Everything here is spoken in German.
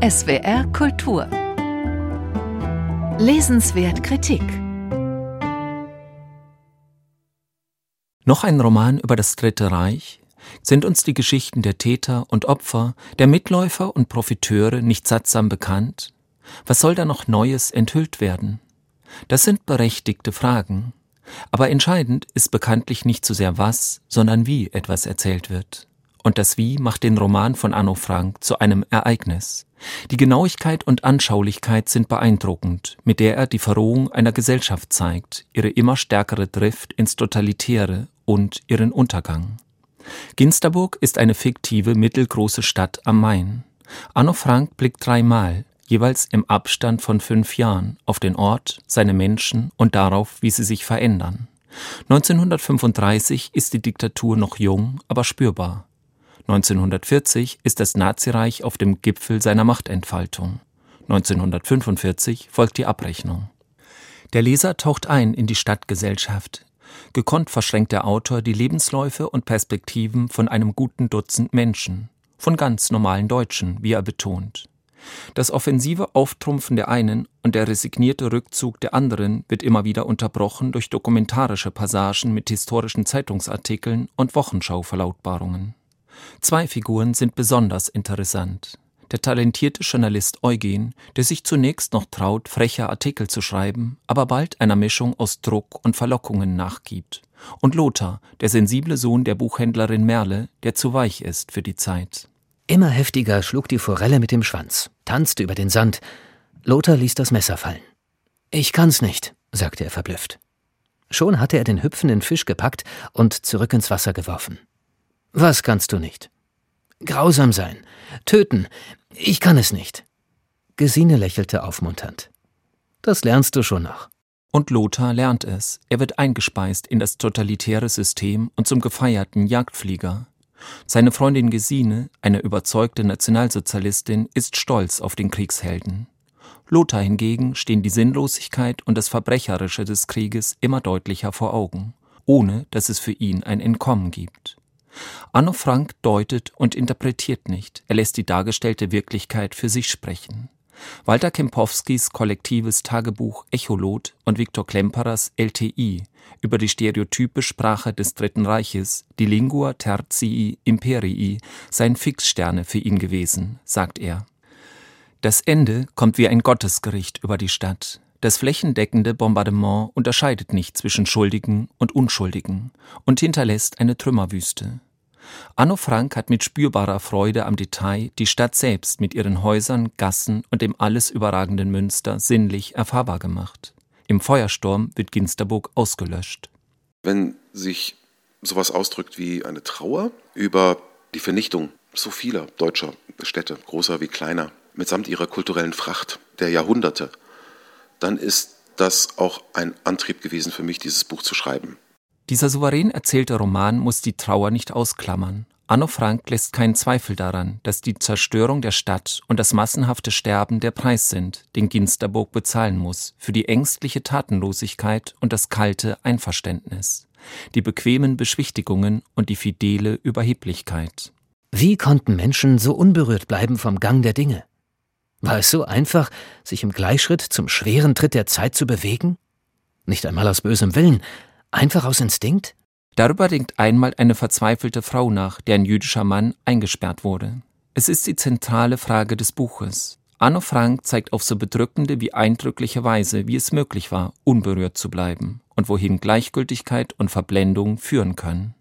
SWR Kultur. Lesenswert Kritik. Noch ein Roman über das Dritte Reich? Sind uns die Geschichten der Täter und Opfer, der Mitläufer und Profiteure nicht sattsam bekannt? Was soll da noch Neues enthüllt werden? Das sind berechtigte Fragen. Aber entscheidend ist bekanntlich nicht so sehr was, sondern wie etwas erzählt wird. Und das Wie macht den Roman von Anno Frank zu einem Ereignis. Die Genauigkeit und Anschaulichkeit sind beeindruckend, mit der er die Verrohung einer Gesellschaft zeigt, ihre immer stärkere Drift ins Totalitäre und ihren Untergang. Ginsterburg ist eine fiktive mittelgroße Stadt am Main. Anno Frank blickt dreimal, jeweils im Abstand von 5 Jahren, auf den Ort, seine Menschen und darauf, wie sie sich verändern. 1935 ist die Diktatur noch jung, aber spürbar. 1940 ist das Nazireich auf dem Gipfel seiner Machtentfaltung. 1945 folgt die Abrechnung. Der Leser taucht ein in die Stadtgesellschaft. Gekonnt verschränkt der Autor die Lebensläufe und Perspektiven von einem guten Dutzend Menschen, von ganz normalen Deutschen, wie er betont. Das offensive Auftrumpfen der einen und der resignierte Rückzug der anderen wird immer wieder unterbrochen durch dokumentarische Passagen mit historischen Zeitungsartikeln und Wochenschau-Verlautbarungen. 2 Figuren sind besonders interessant. Der talentierte Journalist Eugen, der sich zunächst noch traut, freche Artikel zu schreiben, aber bald einer Mischung aus Druck und Verlockungen nachgibt. Und Lothar, der sensible Sohn der Buchhändlerin Merle, der zu weich ist für die Zeit. Immer heftiger schlug die Forelle mit dem Schwanz, tanzte über den Sand. Lothar ließ das Messer fallen. »Ich kann's nicht«, sagte er verblüfft. Schon hatte er den hüpfenden Fisch gepackt und zurück ins Wasser geworfen. »Was kannst du nicht?« »Grausam sein, töten, ich kann es nicht.« Gesine lächelte aufmunternd. »Das lernst du schon noch.« Und Lothar lernt es. Er wird eingespeist in das totalitäre System und zum gefeierten Jagdflieger. Seine Freundin Gesine, eine überzeugte Nationalsozialistin, ist stolz auf den Kriegshelden. Lothar hingegen stehen die Sinnlosigkeit und das Verbrecherische des Krieges immer deutlicher vor Augen, ohne dass es für ihn ein Entkommen gibt. Anno Frank deutet und interpretiert nicht, er lässt die dargestellte Wirklichkeit für sich sprechen. Walter Kempowskis kollektives Tagebuch Echolot und Viktor Klemperers LTI über die stereotype Sprache des Dritten Reiches, die Lingua Tertii Imperii, seien Fixsterne für ihn gewesen, sagt er. Das Ende kommt wie ein Gottesgericht über die Stadt. Das flächendeckende Bombardement unterscheidet nicht zwischen Schuldigen und Unschuldigen und hinterlässt eine Trümmerwüste. Anno Frank hat mit spürbarer Freude am Detail die Stadt selbst mit ihren Häusern, Gassen und dem alles überragenden Münster sinnlich erfahrbar gemacht. Im Feuersturm wird Ginsterburg ausgelöscht. Wenn sich sowas ausdrückt wie eine Trauer über die Vernichtung so vieler deutscher Städte, großer wie kleiner, mitsamt ihrer kulturellen Fracht der Jahrhunderte, dann ist das auch ein Antrieb gewesen für mich, dieses Buch zu schreiben. Dieser souverän erzählte Roman muss die Trauer nicht ausklammern. Anno Frank lässt keinen Zweifel daran, dass die Zerstörung der Stadt und das massenhafte Sterben der Preis sind, den Ginsterburg bezahlen muss, für die ängstliche Tatenlosigkeit und das kalte Einverständnis, die bequemen Beschwichtigungen und die fidele Überheblichkeit. Wie konnten Menschen so unberührt bleiben vom Gang der Dinge? War es so einfach, sich im Gleichschritt zum schweren Tritt der Zeit zu bewegen? Nicht einmal aus bösem Willen, einfach aus Instinkt? Darüber denkt einmal eine verzweifelte Frau nach, deren jüdischer Mann eingesperrt wurde. Es ist die zentrale Frage des Buches. Anno Frank zeigt auf so bedrückende wie eindrückliche Weise, wie es möglich war, unberührt zu bleiben und wohin Gleichgültigkeit und Verblendung führen können.